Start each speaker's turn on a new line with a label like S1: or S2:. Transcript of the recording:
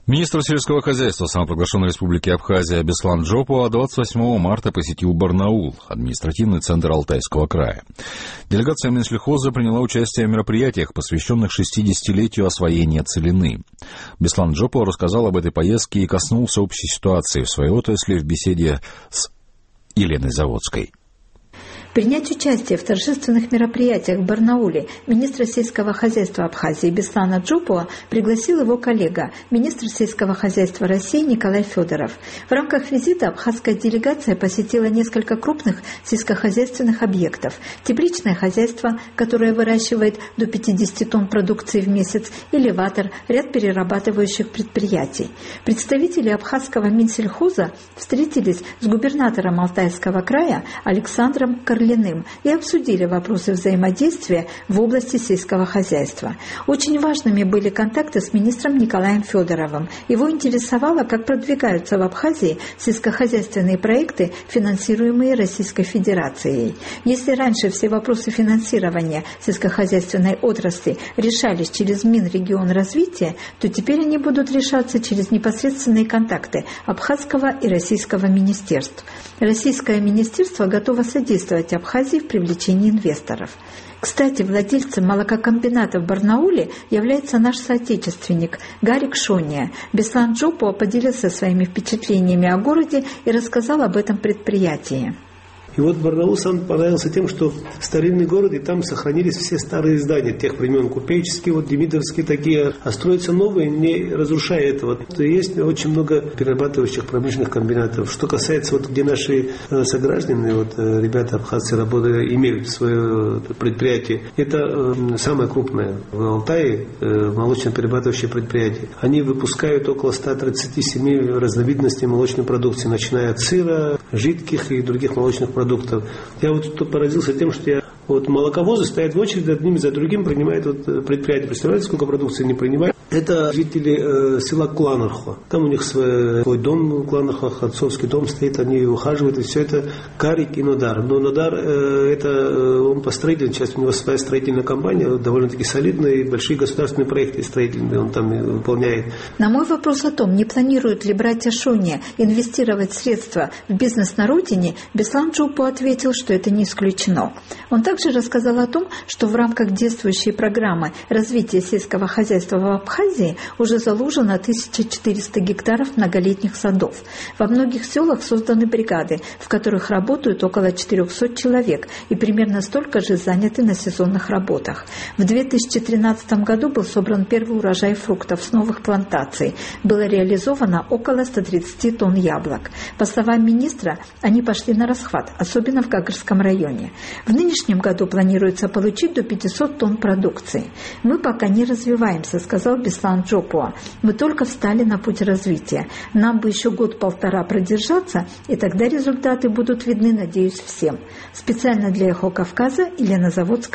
S1: Министр сельского хозяйства самопровозглашенной республики Абхазия Беслан Джопуа 28 марта посетил Барнаул, административный центр Алтайского края. Делегация Минсельхоза приняла участие в мероприятиях, посвященных 60-летию освоения целины. Беслан Джопуа рассказал об этой поездке и коснулся общей ситуации в своей отрасли в беседе с Еленой Заводской.
S2: Принять участие в торжественных мероприятиях в Барнауле министра сельского хозяйства Абхазии Беслана Джопуа пригласил его коллега, министр сельского хозяйства России Николай Федоров. В рамках визита абхазская делегация посетила несколько крупных сельскохозяйственных объектов. Тепличное хозяйство, которое выращивает до 50 тонн продукции в месяц, элеватор, ряд перерабатывающих предприятий. Представители абхазского Минсельхоза встретились с губернатором Алтайского края Александром Карлиным и обсудили вопросы взаимодействия в области сельского хозяйства. Очень важными были контакты с министром Николаем Федоровым. Его интересовало, как продвигаются в Абхазии сельскохозяйственные проекты, финансируемые Российской Федерацией. Если раньше все вопросы финансирования сельскохозяйственной отрасли решались через Минрегионразвития, то теперь они будут решаться через непосредственные контакты абхазского и российского министерств. Российское министерство готово содействовать Абхазии в привлечении инвесторов. Кстати, владельцем молококомбината в Барнауле является наш соотечественник Гарик Шония. Беслан Джопуа поделился своими впечатлениями о городе и рассказал об этом предприятии.
S3: И вот Барнаул сам понравился тем, что старинный город, и там сохранились все старые здания тех времен, купеческие, вот демидовские такие, а строятся новые, не разрушая этого. Есть очень много перерабатывающих промышленных комбинатов. Что касается, вот где наши сограждане, вот ребята абхазцы имеют свое предприятие, это самое крупное в Алтае молочно-перерабатывающее предприятие. Они выпускают около 137 разновидностей молочной продукции, начиная от сыра, жидких и других молочных продуктов. Я вот поразился тем, что молоковозы стоят в очереди одним за другим, принимают предприятия. Представляете, сколько продукции они принимают? Это жители села Кланархо. Там у них свой дом, Кланархо, отцовский дом стоит, они ухаживают, и все это Карик и Нодар. Но Нодар, он по строительной части, у него своя строительная компания, довольно-таки солидная, и большие государственные проекты строительные он там выполняет.
S2: На мой вопрос о том, не планируют ли братья Шония инвестировать средства в бизнес на родине, Беслан Джопуа ответил, что это не исключено. Он также рассказал о том, что в рамках действующей программы развития сельского хозяйства в Абхазии уже заложено 1400 гектаров многолетних садов. Во многих селах созданы бригады, в которых работают около 400 человек, и примерно столько же заняты на сезонных работах. В 2013 году был собран первый урожай фруктов с новых плантаций. Было реализовано около 130 тонн яблок. По словам министра, они пошли на расхват, особенно в Гагарском районе. В нынешнем году планируется получить до 500 тонн продукции. Мы пока не развиваемся, сказал Беслан Джопуа. Мы только встали на путь развития. Нам бы еще год-полтора продержаться, и тогда результаты будут видны, надеюсь, всем. Специально для Эхо Кавказа Елена Заводская.